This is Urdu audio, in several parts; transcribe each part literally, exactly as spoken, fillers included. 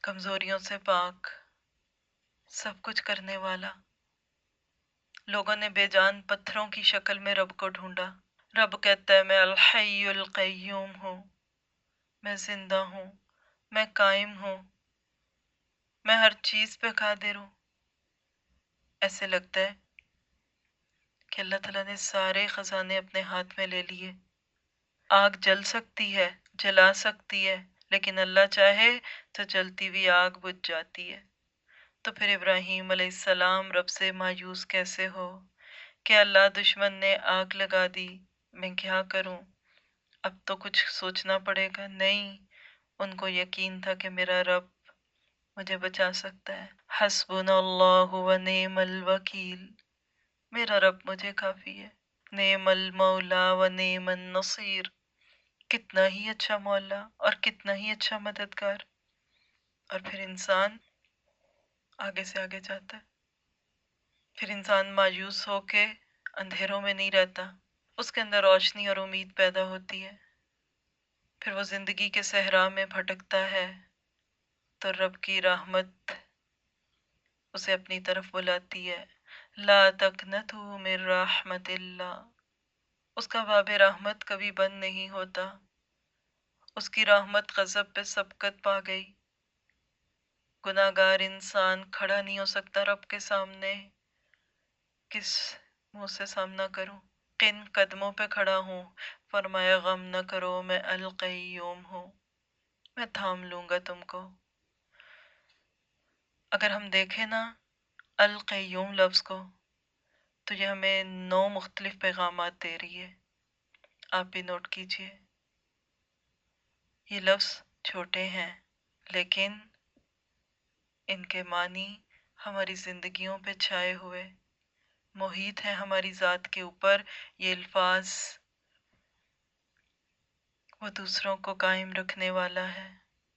कमजोरियों से पाक, सब कुछ करने वाला। लोगों ने बेजान पत्थरों की शक्ल में रब को ढूंढा। रब कहता है मैं अल हय्युल क़य्यूम हूँ, मैं जिंदा हूँ, मैं कायम हूँ, मैं हर चीज पे कादिर हूँ। ऐसे लगता है कि अल्लाह ताला ने सारे खजाने अपने हाथ में ले लिए। आग जल सकती है, जला सकती है, लेकिन अल्लाह चाहे तो जलती हुई आग बुझ जाती है। तो फिर इब्राहीम अलैहिस्सलाम रब से मायूस कैसे हो कि अल्लाह दुश्मन ने आग लगा दी, मैं क्या करूं, अब तो कुछ सोचना पड़ेगा। नहीं, उनको यकीन था कि मेरा रब मुझे बचा सकता है। हस्बुनल्लाहु व निअमल वकील, मेरा रब मुझे काफी है। नेमल मौला व नेमन नसीर, कितना ही अच्छा मौला और कितना ही अच्छा मददगार। और फिर इंसान आगे से आगे जाता है। फिर इंसान मायूस होके अंधेरों में नहीं रहता, उसके अंदर रोशनी और उम्मीद पैदा होती है। फिर वो जिंदगी के सहरा में भटकता है तो रब की रहमत उसे अपनी तरफ बुलाती है। ला तकनतू मिन रहमतिल्लाह, उसका बाब रहमत कभी बंद नहीं होता। उसकी रहमत गजब पे सबकत पा गई। गुनाहगार इंसान खड़ा नहीं हो सकता रब के सामने। किस मुंह से सामना करूं, किन कदमों पे खड़ा हूं। फरमाया गम न करो, मैं अल क़य्यूम हूं, मैं थाम लूंगा तुमको। अगर हम देखें ना अल क़य्यूम लफ्ज को, तो ये हमें नौ मुख्तलिफ पैगामात दे रही है। आप भी नोट कीजिए। ये लफ्ज छोटे हैं, लेकिन इनके मानी हमारी जिंदगियों पे छाए हुए मुहीत है हमारी ज़ात के ऊपर। ये अल्फाज वो दूसरों को कायम रखने वाला है।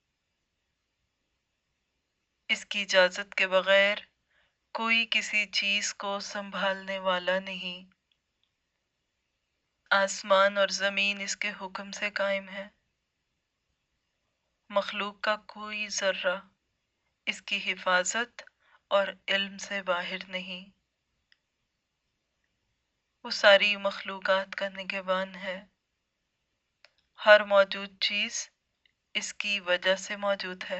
इसकी इजाज़त के बगैर कोई किसी चीज़ को संभालने वाला नहीं। आसमान और ज़मीन इसके हुक्म से कायम है। मखलूक का कोई ज़र्रा इसकी हिफाजत और इल्म से बाहर नहीं। वो सारी मखलूकात का निगहबान है। हर मौजूद चीज़ इसकी वजह से मौजूद है।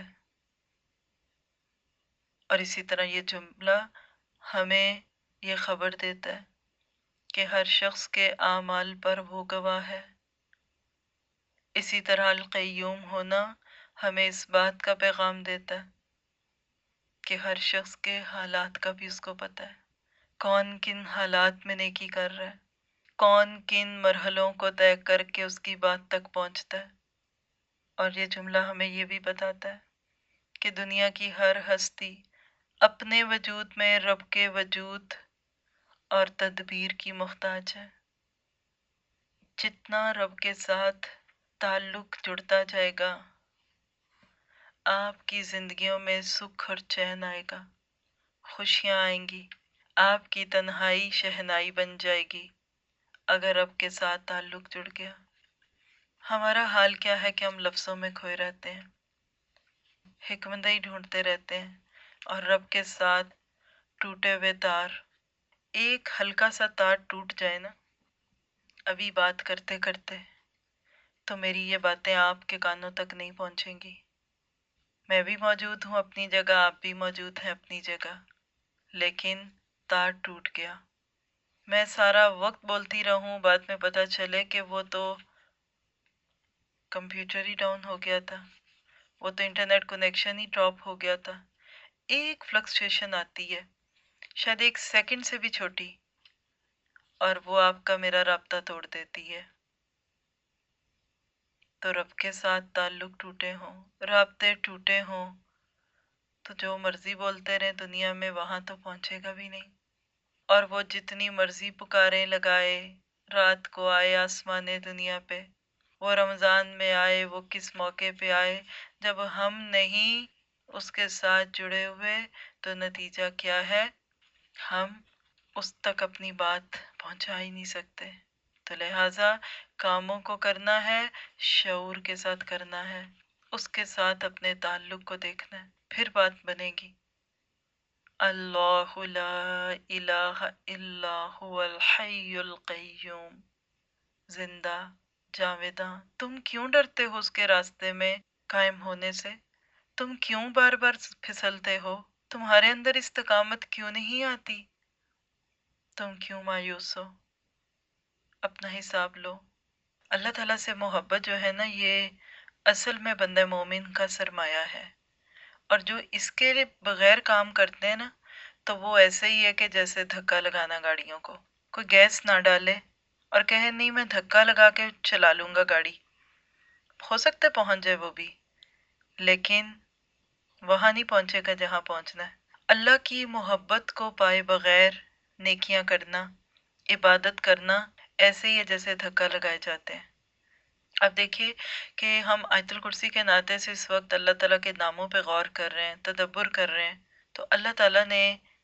और इसी तरह ये जुमला हमें ये खबर देता है कि हर शख्स के आमाल पर वो गवाह है। इसी तरह अल क़य्यूम होना हमें इस बात का पैगाम देता है कि हर शख्स के हालात का भी उसको पता है। कौन किन हालात में नेकी कर रहा है, कौन किन मरहलों को तय करके उसकी बात तक पहुंचता है। और ये जुमला हमें ये भी बताता है कि दुनिया की हर हस्ती अपने वजूद में रब के वजूद और तदबीर की मुख्ताज है। जितना रब के साथ ताल्लुक जुड़ता जाएगा, आपकी जिंदगियों में सुख और चैन आएगा, खुशियां आएंगी, आपकी तन्हाई शहनाई बन जाएगी अगर रब के साथ ताल्लुक जुड़ गया। हमारा हाल क्या है कि हम लफ्जों में खोए रहते हैं, हिकमत ढूंढते रहते हैं, और रब के साथ टूटे हुए तार, एक हल्का सा तार टूट जाए ना अभी बात करते करते, तो मेरी ये बातें आपके कानों तक नहीं पहुंचेंगी। मैं भी मौजूद हूँ अपनी जगह, आप भी मौजूद हैं अपनी जगह, लेकिन तार टूट गया। मैं सारा वक्त बोलती रहूं, बाद में पता चले कि वो तो कंप्यूटर ही डाउन हो गया था, वो तो इंटरनेट कनेक्शन ही ड्रॉप हो गया था। एक फ्लक्चुएशन आती है, शायद एक सेकंड से भी छोटी, और वो आपका मेरा राब्ता तोड़ देती है। तो रब के साथ ताल्लुक टूटे हों, राब्ते टूटे हों, तो जो मर्जी बोलते रहे दुनिया में, वहां तो पहुंचेगा भी नहीं। और वो जितनी मर्जी पुकारें लगाए, रात को आए आसमाने दुनिया पे, वो रमजान में आए, वो किस मौके पे आए, जब हम नहीं उसके साथ जुड़े हुए, तो नतीजा क्या है, हम उस तक अपनी बात पहुंचा ही नहीं सकते। तो लिहाजा कामों को करना है, शऊर के साथ करना है। اس کے ساتھ اپنے تعلق کو دیکھنا ہے، پھر بات بنے گی۔ اللہ لا الہ الا هو الحی القیوم، زندہ جاویداں۔ تم کیوں ڈرتے ہو اس کے راستے میں قائم ہونے سے؟ تم کیوں بار بار پھسلتے ہو؟ تمہارے اندر استقامت کیوں نہیں آتی؟ تم کیوں مایوس ہو؟ اپنا حساب لو۔ اللہ تعالیٰ سے محبت جو ہے نا، یہ اصل میں بندہ مومن کا سرمایہ ہے، اور جو اس کے بغیر کام کرتے ہیں نا، تو وہ ایسے ہی ہے کہ جیسے دھکا لگانا گاڑیوں کو۔ کوئی گیس نہ ڈالے اور کہے نہیں میں دھکا لگا کے چلا لوں گا گاڑی، ہو سکتا ہے پہنچ جائے وہ بھی، لیکن وہاں نہیں پہنچے گا جہاں پہنچنا ہے۔ اللہ کی محبت کو پائے بغیر نیکیاں کرنا، عبادت کرنا، ایسے ہی ہے جیسے دھکا لگائے جاتے ہیں۔ اب دیکھیے کہ ہم آیت الکرسی کے ناطے سے اس وقت اللہ تعالیٰ کے ناموں پہ غور کر رہے ہیں، تدبر کر رہے ہیں، تو اللہ تعالیٰ نے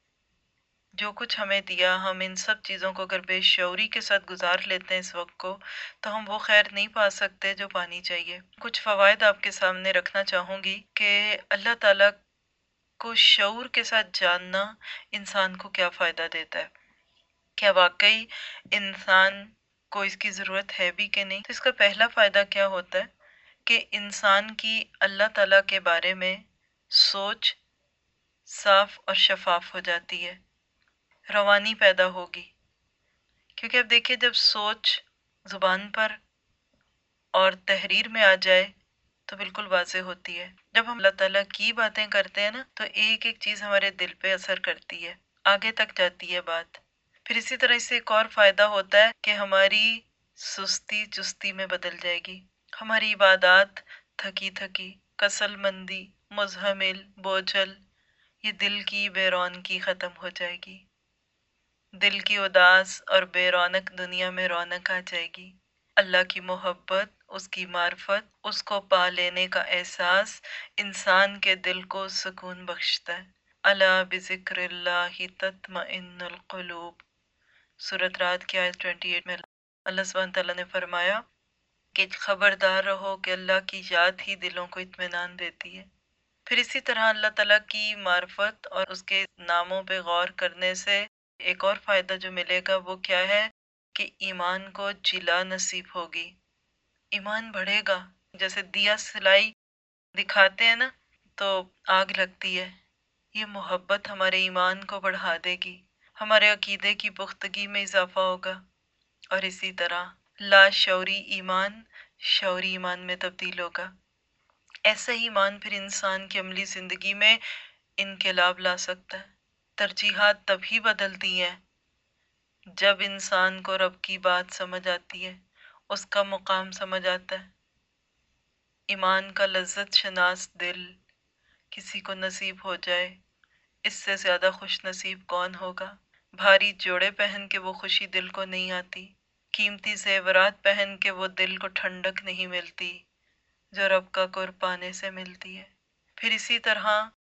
جو کچھ ہمیں دیا، ہم ان سب چیزوں کو اگر بے شعوری کے ساتھ گزار لیتے ہیں اس وقت کو، تو ہم وہ خیر نہیں پا سکتے جو پانی چاہیے۔ کچھ فوائد آپ کے سامنے رکھنا چاہوں گی کہ اللہ تعالیٰ کو شعور کے ساتھ جاننا انسان کو کیا فائدہ دیتا ہے، کیا واقعی انسان کو اس کی ضرورت ہے بھی کہ نہیں۔ تو اس کا پہلا فائدہ کیا ہوتا ہے کہ انسان کی اللہ تعالیٰ کے بارے میں سوچ صاف اور شفاف ہو جاتی ہے، روانی پیدا ہوگی۔ کیونکہ اب دیکھیے جب سوچ زبان پر اور تحریر میں آ جائے تو بالکل واضح ہوتی ہے۔ جب ہم اللہ تعالیٰ کی باتیں کرتے ہیں نا، تو ایک ایک چیز ہمارے دل پہ اثر کرتی ہے، آگے تک جاتی ہے بات۔ پھر اسی طرح اس سے ایک اور فائدہ ہوتا ہے کہ ہماری سستی چستی میں بدل جائے گی، ہماری عبادات تھکی تھکی، کسل مندی، مزہمل، بوجھل، یہ دل کی بے رونقی ختم ہو جائے گی، دل کی اداس اور بے رونق دنیا میں رونق آ جائے گی۔ اللہ کی محبت، اس کی معرفت، اس کو پا لینے کا احساس انسان کے دل کو سکون بخشتا ہے۔ الا بذکر اللہ تطمئن القلوب، سورۃ رعد کی آیت اٹھائیس میں اللہ سبحانہ تعالیٰ نے فرمایا کہ خبردار رہو کہ اللہ کی یاد ہی دلوں کو اطمینان دیتی ہے۔ پھر اسی طرح اللہ تعالیٰ کی معرفت اور اس کے ناموں پہ غور کرنے سے ایک اور فائدہ جو ملے گا وہ کیا ہے کہ ایمان کو جلا نصیب ہوگی، ایمان بڑھے گا۔ جیسے دیا سلائی دکھاتے ہیں نا تو آگ لگتی ہے، یہ محبت ہمارے ایمان کو بڑھا دے گی، ہمارے عقیدے کی پختگی میں اضافہ ہوگا، اور اسی طرح لا شعوری ایمان شعوری ایمان میں تبدیل ہوگا۔ ایسا ہی ایمان پھر انسان کی عملی زندگی میں انقلاب لا سکتا ہے۔ ترجیحات تبھی بدلتی ہیں جب انسان کو رب کی بات سمجھ آتی ہے، اس کا مقام سمجھ آتا ہے۔ ایمان کا لذت شناس دل کسی کو نصیب ہو جائے، اس سے زیادہ خوش نصیب کون ہوگا؟ بھاری جوڑے پہن کے وہ خوشی دل کو نہیں آتی، قیمتی زیورات پہن کے وہ دل کو ٹھنڈک نہیں ملتی جو رب کا قرب پانے سے ملتی ہے۔ پھر اسی طرح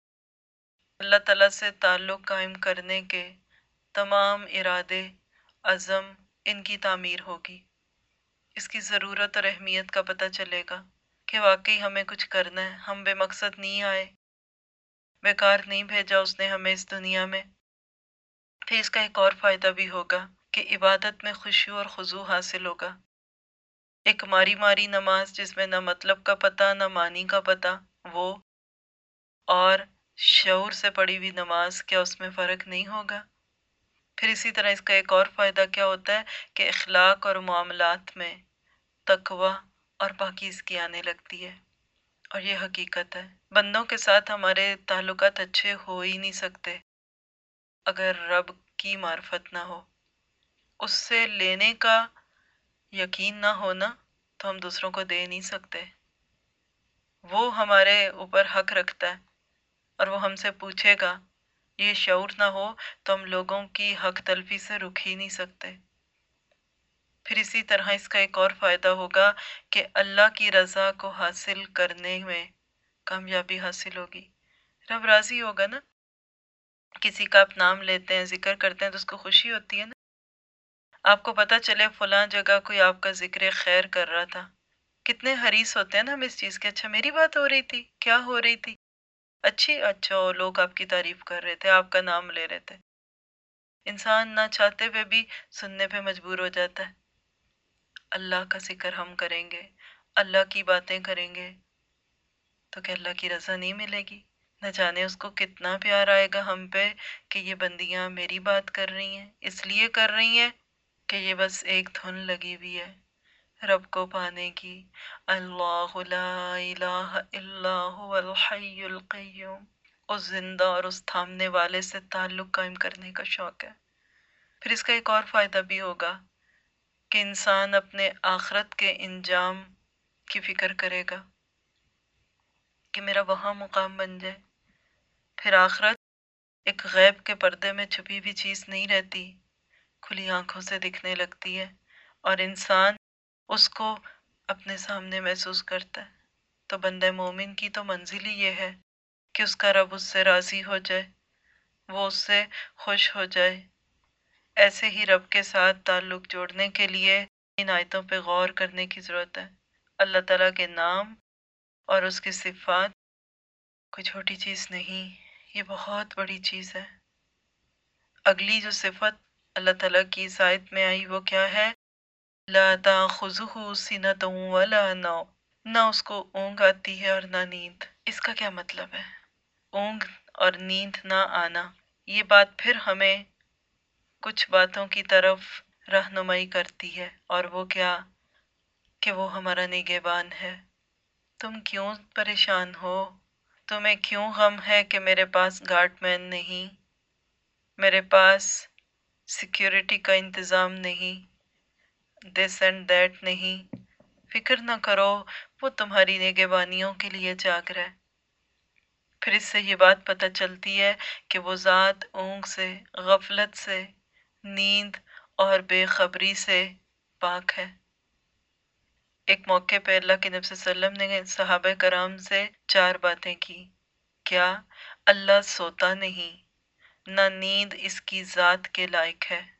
اللہ تعالیٰ سے تعلق قائم کرنے کے تمام ارادے، عزم، ان کی تعمیر ہوگی۔ اس کی ضرورت اور اہمیت کا پتہ چلے گا کہ واقعی ہمیں کچھ کرنا ہے، ہم بے مقصد نہیں آئے، بیکار نہیں بھیجا اس نے ہمیں اس دنیا میں۔ پھر اس کا ایک اور فائدہ بھی ہوگا کہ عبادت میں خشوع اور خضوع حاصل ہوگا۔ ایک ماری ماری نماز جس میں نہ مطلب کا پتہ نہ معنی کا پتہ، وہ اور شعور سے پڑھی ہوئی نماز، کیا اس میں فرق نہیں ہوگا؟ پھر اسی طرح اس کا ایک اور فائدہ کیا ہوتا ہے کہ اخلاق اور معاملات میں تقوی اور پاکیزگی آنے لگتی ہے، اور یہ حقیقت ہے۔ بندوں کے ساتھ ہمارے تعلقات اچھے ہو ہی نہیں سکتے اگر رب کی معرفت نہ ہو، اس سے لینے کا یقین نہ ہونا تو ہم دوسروں کو دے نہیں سکتے۔ وہ ہمارے اوپر حق رکھتا ہے اور وہ ہم سے پوچھے گا، یہ شعور نہ ہو تو ہم لوگوں کی حق تلفی سے رک ہی نہیں سکتے۔ پھر اسی طرح اس کا ایک اور فائدہ ہوگا کہ اللہ کی رضا کو حاصل کرنے میں کامیابی حاصل ہوگی، رب راضی ہوگا نا۔ کسی کا آپ نام لیتے ہیں، ذکر کرتے ہیں تو اس کو خوشی ہوتی ہے نا۔ آپ کو پتہ چلے فلاں جگہ کوئی آپ کا ذکر خیر کر رہا تھا، کتنے حریص ہوتے ہیں نا ہم اس چیز کے، اچھا میری بات ہو رہی تھی، کیا ہو رہی تھی، اچھی اچھا اور لوگ آپ کی تعریف کر رہے تھے، آپ کا نام لے رہے تھے، انسان نہ چاہتے ہوئے بھی سننے پہ مجبور ہو جاتا ہے۔ اللہ کا ذکر ہم کریں گے، اللہ کی باتیں کریں گے تو کہ اللہ کی رضا نہیں ملے گی؟ نہ جانے اس کو کتنا پیار آئے گا ہم پہ کہ یہ بندیاں میری بات کر رہی ہیں، اس لیے کر رہی ہیں کہ یہ بس ایک دھن لگی ہوئی ہے رب کو پانے کی۔ اللہ لا الہ الا هو الحی القیوم، اس زندہ اور اس تھامنے والے سے تعلق قائم کرنے کا شوق ہے۔ پھر اس کا ایک اور فائدہ بھی ہوگا کہ انسان اپنے آخرت کے انجام کی فکر کرے گا کہ میرا وہاں مقام بن جائے۔ پھر آخرت ایک غیب کے پردے میں چھپی ہوئی چیز نہیں رہتی، کھلی آنکھوں سے دکھنے لگتی ہے اور انسان اس کو اپنے سامنے محسوس کرتا ہے۔ تو بندہ مومن کی تو منزل ہی یہ ہے کہ اس کا رب اس سے راضی ہو جائے، وہ اس سے خوش ہو جائے۔ ایسے ہی رب کے ساتھ تعلق جوڑنے کے لیے ان آیتوں پہ غور کرنے کی ضرورت ہے۔ اللہ تعالیٰ کے نام اور اس کی صفات کوئی چھوٹی چیز نہیں، یہ بہت بڑی چیز ہے۔ اگلی جو صفت اللہ تعالیٰ کی اس آیت میں آئی وہ کیا ہے؟ لا تاخذہ سنۃ ولا نوم، نہ اس کو اونگ آتی ہے اور نہ نیند۔ اس کا کیا مطلب ہے؟ اونگ اور نیند نہ آنا، یہ بات پھر ہمیں کچھ باتوں کی طرف رہنمائی کرتی ہے، اور وہ کیا کہ وہ ہمارا نگہبان ہے۔ تم کیوں پریشان ہو؟ تمہیں کیوں غم ہے کہ میرے پاس گارڈ مین نہیں، میرے پاس سیکیورٹی کا انتظام نہیں، دس اینڈ دیٹ نہیں؟ فکر نہ کرو، وہ تمہاری نگہبانیوں کے لیے جاگ رہا ہے۔ پھر اس سے یہ بات پتہ چلتی ہے کہ وہ ذات اونگ سے، غفلت سے، نیند اور بے خبری سے پاک ہے۔ ایک موقع پہ اللہ کے نبی صلی اللہ علیہ وسلم نے صحابہ کرام سے چار باتیں کی۔ کیا؟ اللہ سوتا نہیں، نہ نیند اس کی ذات کے لائق ہے،